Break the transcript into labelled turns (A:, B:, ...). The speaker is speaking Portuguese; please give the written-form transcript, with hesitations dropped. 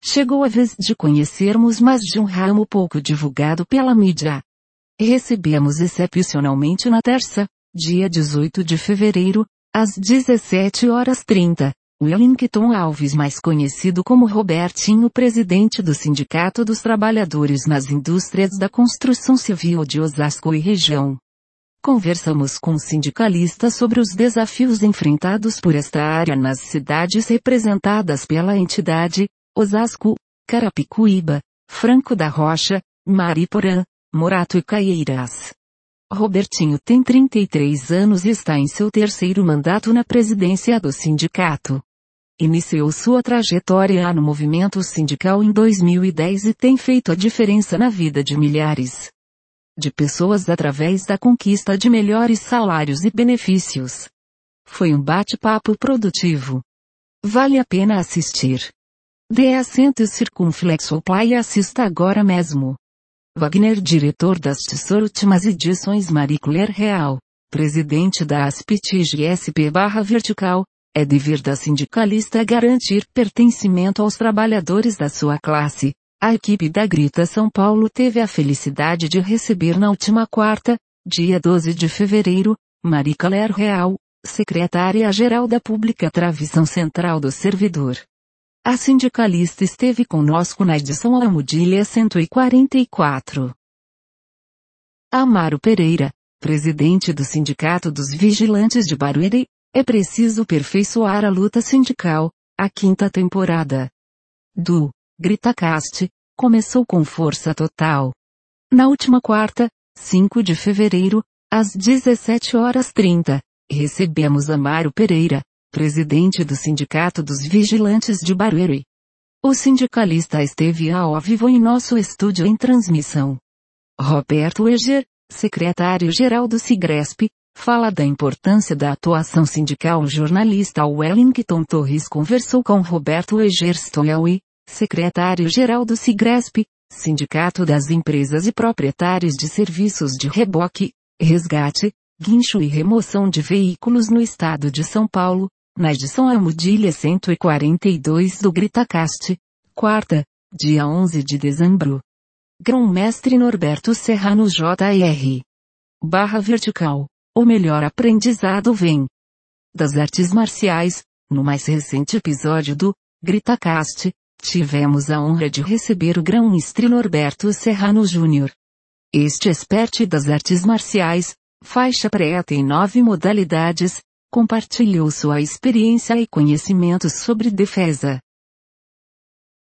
A: chegou a vez de conhecermos mais de um ramo pouco divulgado pela mídia. Recebemos excepcionalmente na terça, dia 18 de fevereiro, às 17h30, Wellington Alves, mais conhecido como Robertinho, presidente do Sindicato dos Trabalhadores nas Indústrias da Construção Civil de Osasco e região. Conversamos com sindicalistas sobre os desafios enfrentados por esta área nas cidades representadas pela entidade, Osasco, Carapicuíba, Franco da Rocha, Mariporã, Morato e Caieiras. Robertinho tem 33 anos e está em seu terceiro mandato na presidência do sindicato. Iniciou sua trajetória no movimento sindical em 2010 e tem feito a diferença na vida de milhares de pessoas através da conquista de melhores salários e benefícios. Foi um bate-papo produtivo. Vale a pena assistir. Dê assento Circunflexo Play e assista agora mesmo. Wagner, diretor das últimas edições, Marie Claire Real, presidente da ASPTIG-SP/Vertical, é dever da sindicalista garantir pertencimento aos trabalhadores da sua classe. A equipe da Grita São Paulo teve a felicidade de receber na última quarta, dia 12 de fevereiro, Marie Claire Real, secretária-geral da Pública Travição Central do Servidor. A sindicalista esteve conosco na edição Almudilha 144. Amaro Pereira, presidente do Sindicato dos Vigilantes de Barueri, é preciso aperfeiçoar a luta sindical. A quinta temporada do GritaCast começou com força total. Na última quarta, 5 de fevereiro, às 17h30, recebemos Amaro Pereira, presidente do Sindicato dos Vigilantes de Barueri. O sindicalista esteve ao vivo em nosso estúdio em transmissão. Roberto Eger, secretário-geral do Sigresp, fala da importância da atuação sindical. O jornalista Wellington Torres conversou com Roberto Eger Stoyaui, secretário-geral do Sigresp, Sindicato das Empresas e Proprietários de Serviços de Reboque, Resgate, Guincho e Remoção de Veículos no Estado de São Paulo, na edição Almudilha 142 do GritaCast, quarta, dia 11 de dezembro. Grão-mestre Norberto Serrano Jr. /Vertical, o melhor aprendizado vem das artes marciais. No mais recente episódio do GritaCast, tivemos a honra de receber o grão-mestre Norberto Serrano Jr. Este expert das artes marciais, faixa preta em 9 modalidades, compartilhou sua experiência e conhecimentos sobre defesa,